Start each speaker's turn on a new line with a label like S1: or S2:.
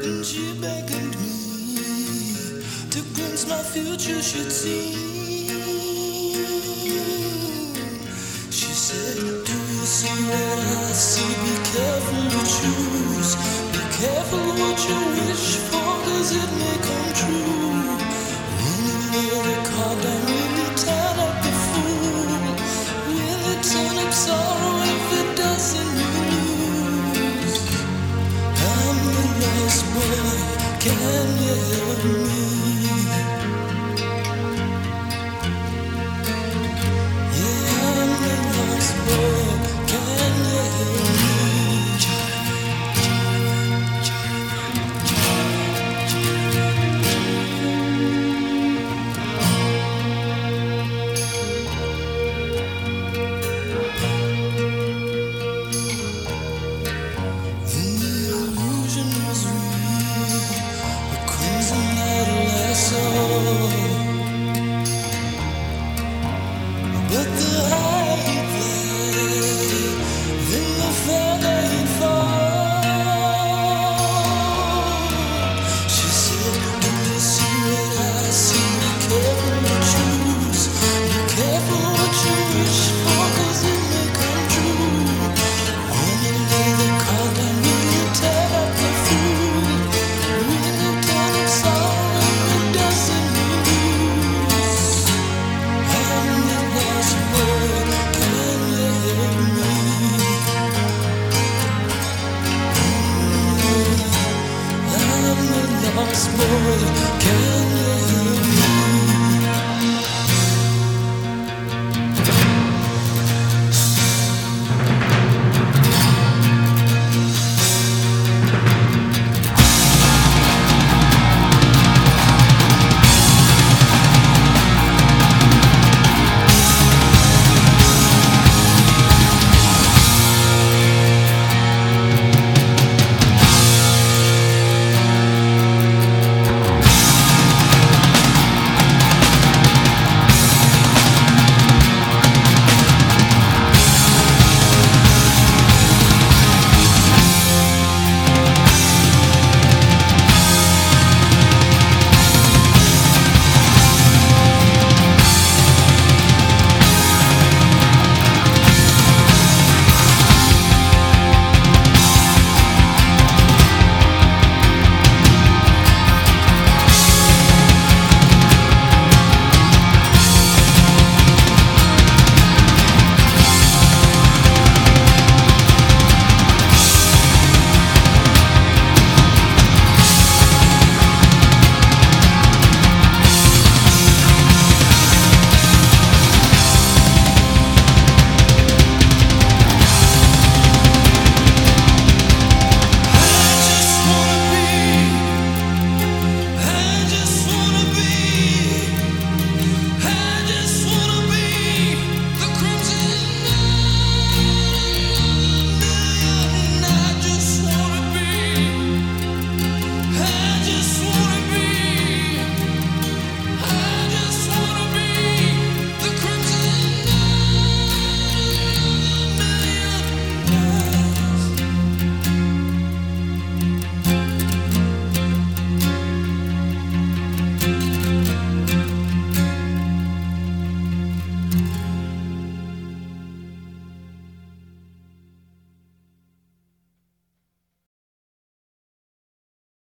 S1: And she beckoned me to glimpse my future should see. She said, do you see what I see? Be careful to choose. Be careful what you wish for, 'cause it may come true. When you lay the card down, will you turn up the fool? Will it turn up sorrow if it doesn't you lose? I'm the lost boy, can you help me? Yeah, I'm the lost boy, can you help me? But the higher he played, then the further he'd fall. She said, do you see what I see? Be careful what you choose. Be careful what you wish for, 'cause it may come true. When you lay the card down, will you turn up the fool? Will you turn up sorrow if it doesn't lose? I'm the lost boy, can you help me? I'm the lost boy, can